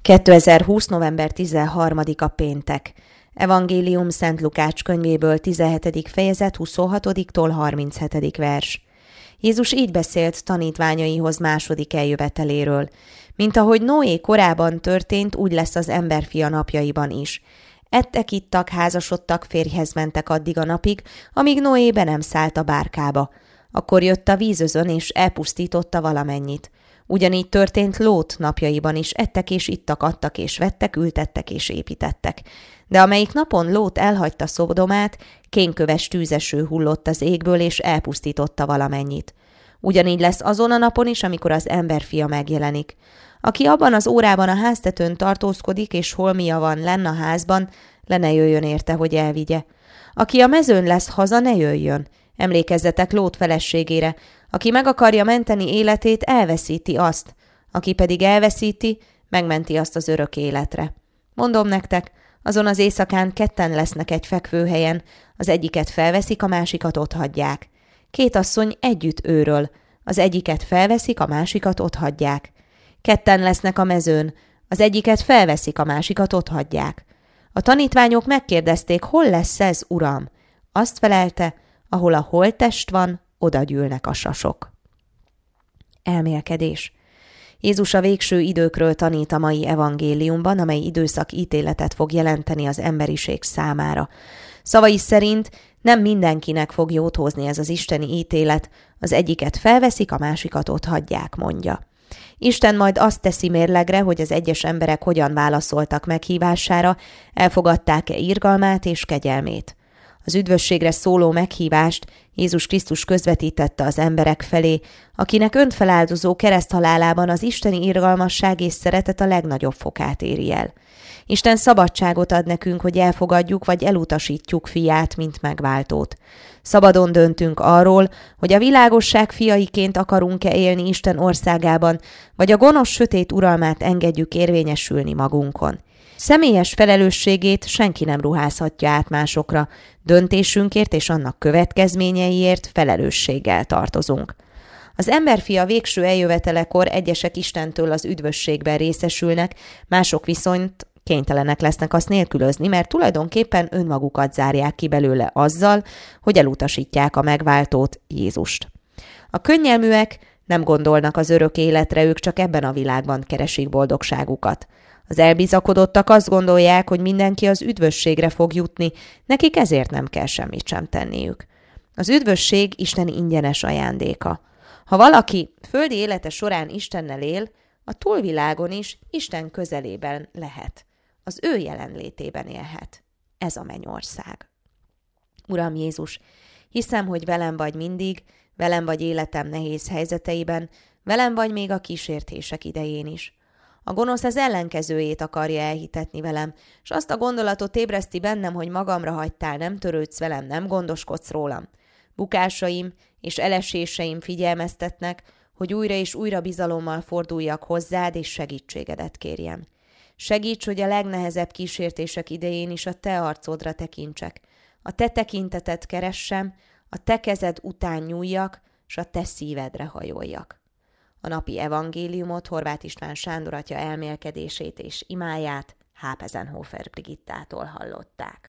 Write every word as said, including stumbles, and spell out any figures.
kétezer-húsz. november tizenharmadika péntek. Evangélium Szent Lukács könyvéből tizenhetedik fejezet huszonhatodiktól harminchetedik vers. Jézus így beszélt tanítványaihoz második eljöveteléről. Mint ahogy Noé korában történt, úgy lesz az emberfia napjaiban is. Ettek, ittak, házasodtak, férjhez mentek addig a napig, amíg Noé be nem szállt a bárkába. Akkor jött a vízözön, és elpusztította valamennyit. Ugyanígy történt Lót napjaiban is, ettek és ittak, adtak és vettek, ültettek és építettek. De amelyik napon Lót elhagyta Szodomát, kénköves tűzeső hullott az égből, és elpusztította valamennyit. Ugyanígy lesz azon a napon is, amikor az emberfia megjelenik. Aki abban az órában a háztetőn tartózkodik, és holmia van lenn a házban, le ne jöjjön érte, hogy elvigye. Aki a mezőn lesz, haza ne jöjjön. Emlékezzetek Lót feleségére. Aki meg akarja menteni életét, elveszíti azt. Aki pedig elveszíti, megmenti azt az örök életre. Mondom nektek, azon az éjszakán ketten lesznek egy fekvőhelyen, az egyiket felveszik, a másikat otthagyják. Két asszony együtt őről, az egyiket felveszik, a másikat otthagyják. Ketten lesznek a mezőn, az egyiket felveszik, a másikat otthagyják. A tanítványok megkérdezték, hol lesz ez, Uram? Azt felelte, ahol a holttest van, oda gyűlnek a sasok. Elmélkedés. Jézus a végső időkről tanít a mai evangéliumban, amely időszak ítéletet fog jelenteni az emberiség számára. Szavai szerint nem mindenkinek fog jót hozni ez az isteni ítélet, az egyiket felveszik, a másikat otthagyják, mondja. Isten majd azt teszi mérlegre, hogy az egyes emberek hogyan válaszoltak meghívására, elfogadták-e irgalmát és kegyelmét. Az üdvösségre szóló meghívást Jézus Krisztus közvetítette az emberek felé, akinek önfeláldozó kereszthalálában az isteni irgalmasság és szeretet a legnagyobb fokát éri el. Isten szabadságot ad nekünk, hogy elfogadjuk vagy elutasítjuk fiát, mint megváltót. Szabadon döntünk arról, hogy a világosság fiaiként akarunk-e élni Isten országában, vagy a gonosz sötét uralmát engedjük érvényesülni magunkon. Személyes felelősségét senki nem ruházhatja át másokra, döntésünkért és annak következményeiért felelősséggel tartozunk. Az emberfia végső eljövetelekor egyesek Istentől az üdvösségben részesülnek, mások viszont kénytelenek lesznek azt nélkülözni, mert tulajdonképpen önmagukat zárják ki belőle azzal, hogy elutasítják a megváltót, Jézust. A könnyelműek nem gondolnak az örök életre, ők csak ebben a világban keresik boldogságukat. Az elbizakodottak azt gondolják, hogy mindenki az üdvösségre fog jutni, nekik ezért nem kell semmit sem tenniük. Az üdvösség Isten ingyenes ajándéka. Ha valaki földi élete során Istennel él, a túlvilágon is Isten közelében lehet. Az ő jelenlétében élhet. Ez a mennyország. Uram Jézus, hiszem, hogy velem vagy mindig, velem vagy életem nehéz helyzeteiben, velem vagy még a kísértések idején is. A gonosz az ellenkezőjét akarja elhitetni velem, s azt a gondolatot ébreszti bennem, hogy magamra hagytál, nem törődsz velem, nem gondoskodsz rólam. Bukásaim és eleséseim figyelmeztetnek, hogy újra és újra bizalommal forduljak hozzád, és segítségedet kérjem. Segíts, hogy a legnehezebb kísértések idején is a te arcodra tekintsek. A te tekintetet keressem, a te kezed után nyúljak, s a te szívedre hajoljak. A napi evangéliumot Horváth István Sándor atya elmélkedését és imáját Hápezenhofer Brigittától hallották.